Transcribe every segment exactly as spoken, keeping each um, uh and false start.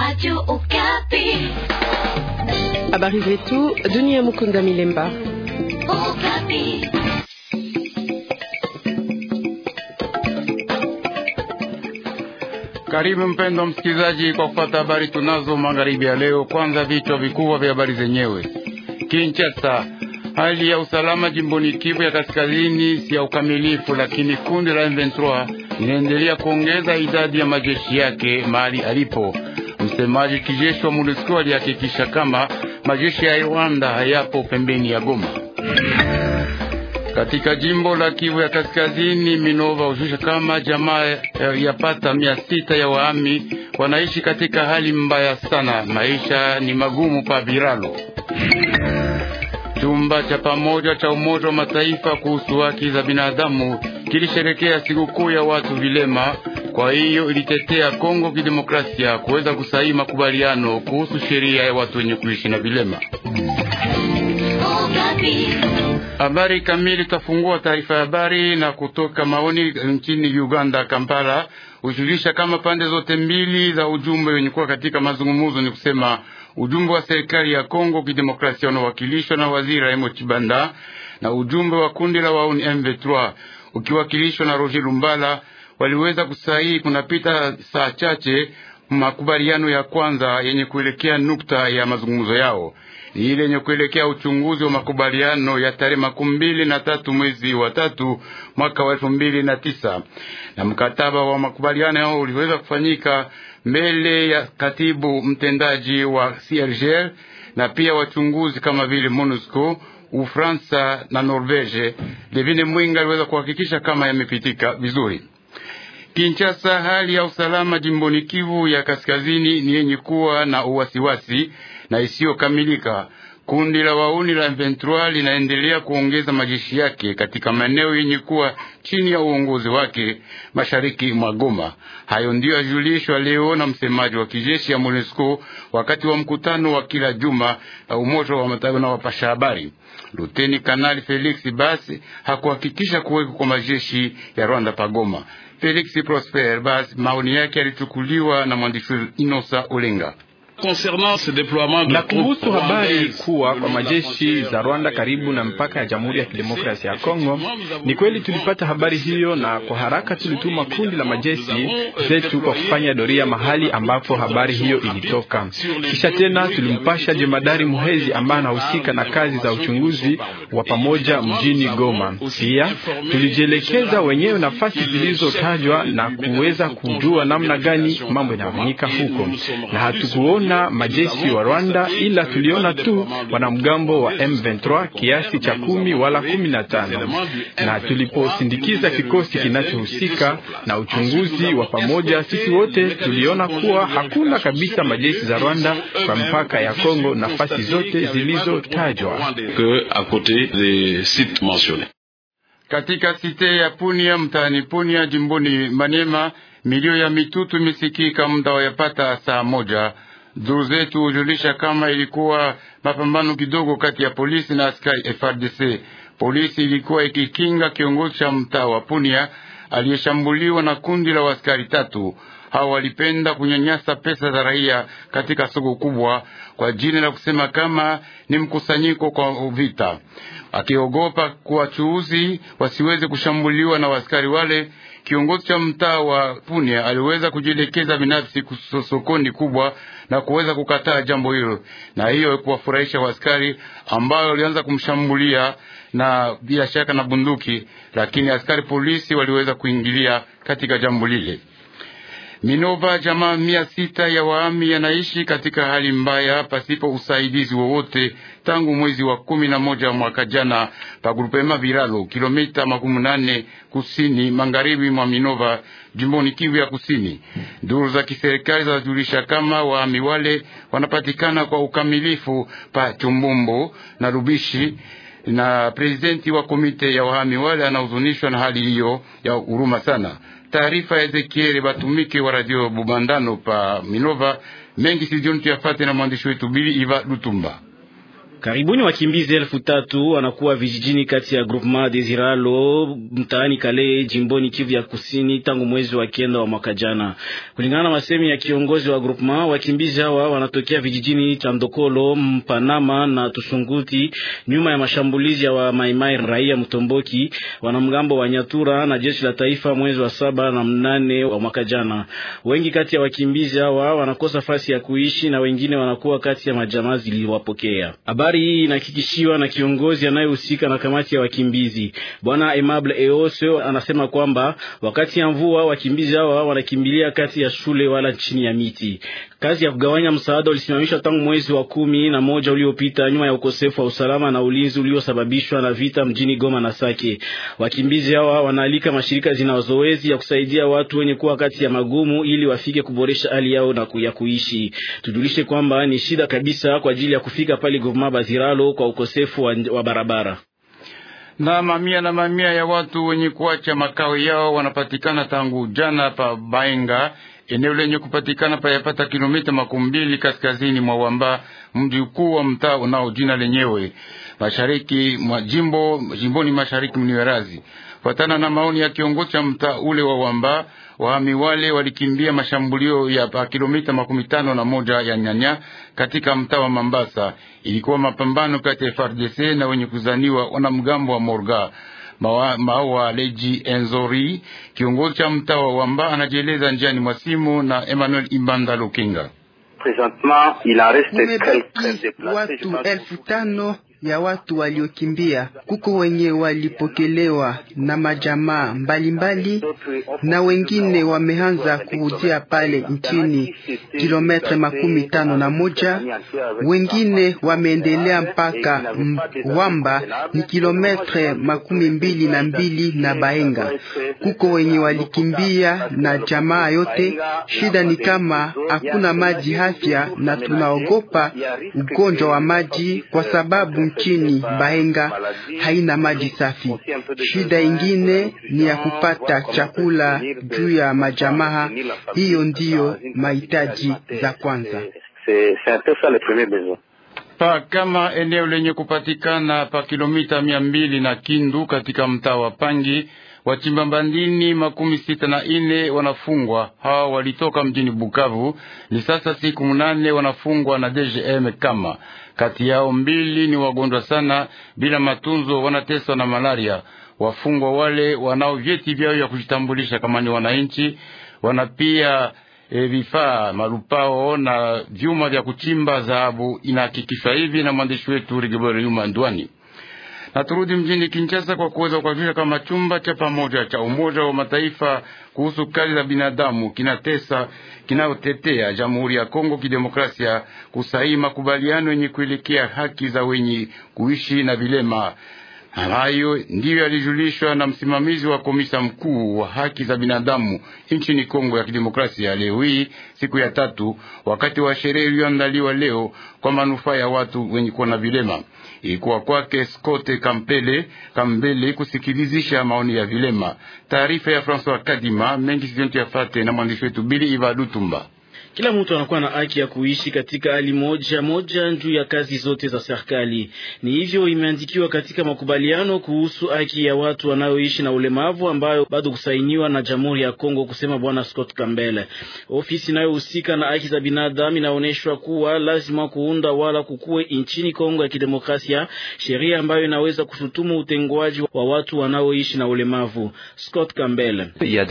Radio Okapi. Habari zetu, Dunia Mukunda Milemba. Okapi. Karibu mpendo msikilizaji kwa kufuata habari tunazo magharibi ya leo. Kwanza vichwa vikubwa vya habari zenyewe. Kinshasa, hali ya usalama jimboni Kivu ya Kaskazini si ya ukamilifu, lakini kundi la M ishirini na tatu linaendelea kuongeza idadi ya majeshi yake mahali alipo. Msemaji kijeshi wa MONUSCO alihakikisha kama majeshi ya Rwanda hayapo pembeni ya Goma. Katika jimbo la Kivu ya Kaskazini, Minova hushusha kama jamaa yapata mia sita ya wahami wanaishi katika hali mbaya sana. Maisha ni magumu pa Biralo. Chumba cha pamoja cha Umoja wa Mataifa kuhusu haki za binadamu kilisherekea sikukuu ya watu vilema. Kwa hiyo ilitetea Kongo Kidemokrasia kuweza kusaini makubaliano kuhusu sheria ya watu wenye kuishi na vilema. Habari kamili, tutafungua taarifa ya habari na kutoka maoni nchini Uganda, Kampala, hujulisha kama pande zote mbili za ujumbe wenye kuwa katika mazungumzo, ni kusema ujumbe wa serikali ya Kongo Kidemokrasia unaowakilishwa na waziri Raimo Chibanda na ujumbe wa kundi la wauni M ishirini na tatu ukiwakilishwa na Roger Lumbala waliweza kusaini kunapita saa chache makubaliano ya kwanza yenye kuelekea nukta ya mazungumzo yao. Ni ile yenye kuelekea uchunguzi wa makubaliano ya tarehe makumi mbili na tatu mwezi wa tatu mwaka wa elfu mbili na tisa. Na mkataba wa makubaliano yao uliweza kufanyika mbele ya katibu mtendaji wa C I R G L na pia wachunguzi kama vile MONUSCO, Ufaransa na Norvege. Levine Mwinga aliweza kuhakikisha kama yamepitika vizuri. Kinshasa, hali ya usalama jimboni Kivu ya Kaskazini ni yenye kuwa na uwasiwasi na isiyo kamilika. Kundi la wauni la M ishirini na tatu linaendelea kuongeza majeshi yake katika maeneo yenye kuwa chini ya uongozi wake mashariki mwa Goma. Hayo ndio yajulishwa leo na msemaji wa kijeshi ya MONUSCO wakati wa mkutano wa kila juma na Umoja wa Mataifa na wapasha habari. Luteni Kanali Felix Basi hakuhakikisha kuweko kwa majeshi ya Rwanda pa Goma. Felix Prosper Basi maoni yake yalichukuliwa na mwandishi Inosa Olenga. Na kuhusu habari kuwa kwa majeshi za Rwanda karibu na mpaka ya Jamhuri ya Kidemokrasia ya Kongo, ni kweli tulipata habari hiyo, na kwa haraka tulituma kundi la majeshi zetu kwa kufanya doria mahali ambapo habari hiyo ilitoka. Kisha tena tulimpasha jemadari Muhezi ambaye anahusika na kazi za uchunguzi wa pamoja mjini Goma. Pia tulijielekeza wenyewe nafasi zilizotajwa na kuweza kujua namna gani mambo yanafanyika huko, na hatukuona majeshi wa Rwanda, ila tuliona tu wanamgambo wa M ishirini na tatu kiasi cha kumi wala kumi na tano. Na tuliposindikiza kikosi kinachohusika na uchunguzi wa pamoja, sisi wote tuliona kuwa hakuna kabisa majeshi za Rwanda kwa mpaka ya Kongo nafasi zote zilizotajwa. Katika site ya Punia mtaani Punia jimboni Maniema, milio ya mitutu imesikika muda wa yapata saa moja. Duru zetu hujulisha kama ilikuwa mapambano kidogo kati ya polisi na askari F A R D C. Polisi ilikuwa ikikinga kiongozi cha mtaa wa Punia aliyeshambuliwa na kundi la askari tatu. Hao walipenda kunyanyasa pesa za raia katika soko kubwa kwa jina la kusema kama ni mkusanyiko kwa vita, akiogopa kuwachuuzi wasiweze kushambuliwa na askari wale. Kiongozi cha mtaa wa Punia aliweza kujielekeza binafsi sokoni kubwa na kuweza kukataa jambo hilo, na hiyo kuwafurahisha askari ambao walianza kumshambulia na bila shaka na bunduki, lakini askari polisi waliweza kuingilia katika jambo lile. Minova, jamaa mia sita ya wahami yanaishi katika hali mbaya pasipo usaidizi wowote tangu mwezi wa kumi na moja mwaka jana pa grupema Biralo, kilomita makumi nane kusini magharibi mwa Minova, jimboni Kivu ya Kusini. Duru za kiserikali zajulisha kama wahami wale wanapatikana kwa ukamilifu pa Chumbumbo na Rubishi, na presidenti wa komite ya wahami wale anahuzunishwa na hali hiyo ya huruma sana. Taarifa ya Ezekiel Batumike wa Radio Bubandano pa Minova. Mengi sijioni tuyafate na mwandishi wetu Bili Iva Lutumba. Karibuni wakimbizi elfu tatu wanakuwa vijijini kati ya Groupement Desiralo mtaani Kale jimboni Kivu ya Kusini tangu mwezi wa kenda wa mwaka jana. Kulingana na masemi ya kiongozi wa Groupement, wakimbizi hawa wanatokea vijijini cha Ndokolo, Mpanama na Tusunguti nyuma ya mashambulizi ya wa Maimai raia Mtomboki, wanamgambo wa Nyatura na jeshi la taifa mwezi wa saba na mnane wa mwaka jana. Wengi kati ya wakimbizi hawa wanakosa fasi ya kuishi na wengine wanakuwa kati ya majamaa ziliwapokea. Habari hii inahakikishiwa na kiongozi anayehusika na kamati ya wakimbizi. Bwana Aimable Eose anasema kwamba wakati ya mvua wakimbizi hawa wanakimbilia kati ya shule wala chini ya miti. Kazi ya kugawanya msaada ulisimamishwa tangu mwezi wa kumi na moja uliopita nyuma ya ukosefu wa usalama na ulinzi uliosababishwa na vita mjini Goma na Sake. Wakimbizi hawa wanaalika mashirika zinazoezi ya kusaidia watu wenye kuwa kati ya magumu ili wafike kuboresha hali yao na kuya kuishi. Tujulishe kwamba ni shida kabisa kwa ajili ya kufika pale Goma Baziralo kwa ukosefu wa, wa barabara. Na mamia na mamia ya watu wenye kuacha makao yao wanapatikana tangu jana pa Baenga, eneo lenye kupatikana pa yapata kilomita makumi mbili kaskazini mwa Wamba, mji mkuu wa mtaa unao jina lenyewe, mashariki mwa jimbo jimboni mashariki mniwerazi. Fatana na maoni ya kiongozi cha mtaa ule wa Wamba, wahami wale walikimbia mashambulio ya pa kilomita makumi tano na moja ya Nyanya katika mtaa wa Mambasa. Ilikuwa mapambano kati ya F A R D C na wenye kuzaniwa wanamgambo wa Morga. Mawa Leji Enzori, kiongozi cha mtaa wa Wamba, anajieleza njiani mwa simu na Emmanuel Imbanda Lukinga. Kumebaki watu elfu tano ya watu waliokimbia. Kuko wenye walipokelewa na majamaa mbalimbali na wengine wameanza kurudia pale nchini kilometre makumi tano na moja. Wengine wameendelea mpaka Wamba ni kilometre makumi mbili na mbili na Baenga. Kuko wenye walikimbia na jamaa yote. Shida ni kama hakuna maji afya na tunaogopa ugonjwa wa maji kwa sababu nchini Baenga haina maji safi. Shida ingine ni ya kupata chakula juu ya majamaa. Hiyo ndiyo mahitaji za kwanza. Pa kama eneo lenye kupatikana pa kilomita mia mbili na Kindu katika mtaa wa Pangi, wachimba bandini makumi sita na ine wanafungwa. Hawa walitoka mjini Bukavu. Ni sasa siku munane wanafungwa na D G M kama. Kati yao mbili ni wagonjwa sana bila matunzo, wanateswa na malaria. Wafungwa wale wanao vyeti vyao ya kujitambulisha kama ni wananchi, wanapia e, vifaa marupao na vyuma vya kuchimba dhahabu. Inahakikishwa hivi na mwandishi wetu Rigobert Yuma Ndwani. Na turudi mjini Kinshasa kwa kuweza kuhakikisha kama chumba cha pamoja cha Umoja wa Mataifa kuhusu kazi za binadamu kinatesa kinayotetea Jamhuri ya Kongo Kidemokrasia kusaini makubaliano yenye kuelekea haki za wenye kuishi na vilema. Hayo ndiyo yalijulishwa na msimamizi wa komisa mkuu wa haki za binadamu nchini Kongo ya Kidemokrasia leo hii siku ya tatu, wakati wa sherehe iliyoandaliwa leo kwa manufaa ya watu wenye kuwa na vilema. Ilikuwa kwake Scott Kampele Kambele kusikilizisha maoni ya vilema. Taarifa ya François Kadima mengi sijontu yafate na mwandishi wetu Bili Ivadutumba. Kila mtu anakuwa na haki ya kuishi katika hali moja moja juu ya kazi zote za serikali. Ni hivyo imeandikiwa katika makubaliano kuhusu haki ya watu wanaoishi na ulemavu ambayo bado kusainiwa na Jamhuri ya Kongo, kusema bwana Scott Kambele. Ofisi inayohusika na haki za binadamu inaonyeshwa kuwa lazima kuunda wala kukue nchini Kongo ya Kidemokrasia sheria ambayo inaweza kushutumu utengwaji wa watu wanaoishi na ulemavu. Scott Kambele: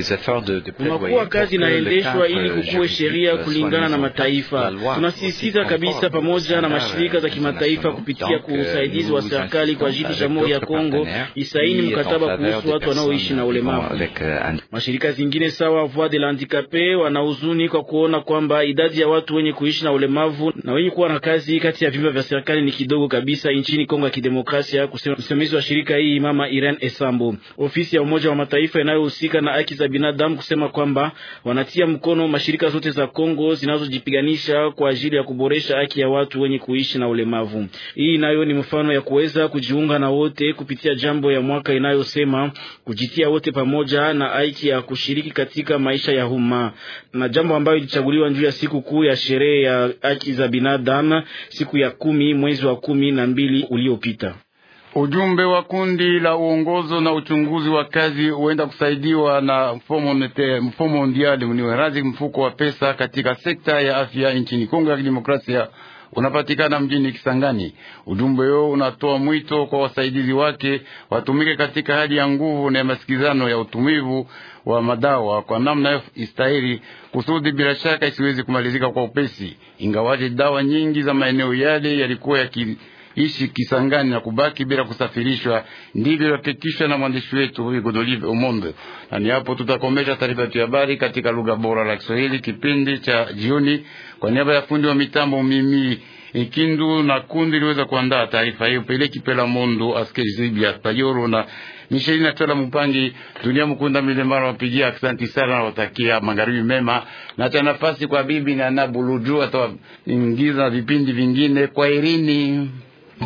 kunakuwa kazi inaendeshwa ili kukue sheria kulingana na mataifa. Tunasisitiza kabisa pamoja na mashirika za kimataifa kupitia kusaidizi wa serikali kwa ajili Jamhuri ya Kongo isaini mkataba kuhusu watu wanaoishi na ulemavu. Mashirika zingine sawa Voix de l'Handicapé wanahuzuni kwa kuona kwamba idadi ya watu wenye kuishi na ulemavu na wenye kuwa na kazi kati ya vyombo vya serikali ni kidogo kabisa nchini Kongo ya Kidemokrasia, kusema msimamizi wa shirika hii Mama Irene Esambo. Ofisi ya Umoja wa Mataifa inayohusika na haki za binadamu kusema kwamba wanatia mkono mashirika zote za Kongo Kongo zinazojipiganisha kwa ajili ya kuboresha haki ya watu wenye kuishi na ulemavu. Hii nayo ni mfano ya kuweza kujiunga na wote kupitia jambo ya mwaka inayosema kujitia wote pamoja na haki ya kushiriki katika maisha ya umma, na jambo ambayo ilichaguliwa juu ya siku kuu ya sherehe ya haki za binadamu siku ya kumi mwezi wa kumi na mbili uliopita. Ujumbe wa kundi la uongozo na uchunguzi wa kazi huenda kusaidiwa na mfumo nete, mfumo mondiali uniwerazi mfuko wa pesa katika sekta ya afya nchini Kongo ya Kidemokrasia unapatikana mjini Kisangani. Ujumbe huo unatoa mwito kwa wasaidizi wake watumike katika hali ya nguvu na masikizano ya utumivu wa madawa kwa namna istahili kusudi bila shaka isiwezi kumalizika kwa upesi, ingawaje dawa nyingi za maeneo yale yalikuwa yaki ishi Kisangani na kubaki bila kusafirishwa. Ndivyo hakikishwa na mwandishi wetu huyu Godolive Omondo. Na ni hapo tutakomesha taarifa ya habari katika lugha bora la Kiswahili kipindi cha jioni. Kwa niaba ya fundi wa mitambo mimi Ikindu na kundi liweza kuandaa taarifa hiyo Peleki Pela Mondo Askeri Zibia Tayoro na Michelina na Tola Mupangi Dunia Mukunda Milembara wapigia asante sana na watakia magharibi mema na cha nafasi kwa bibi na Nabuluju ataingiza vipindi vingine kwa Irini.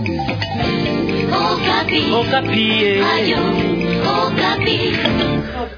Okapi. Okapi. Ayo. Okapi.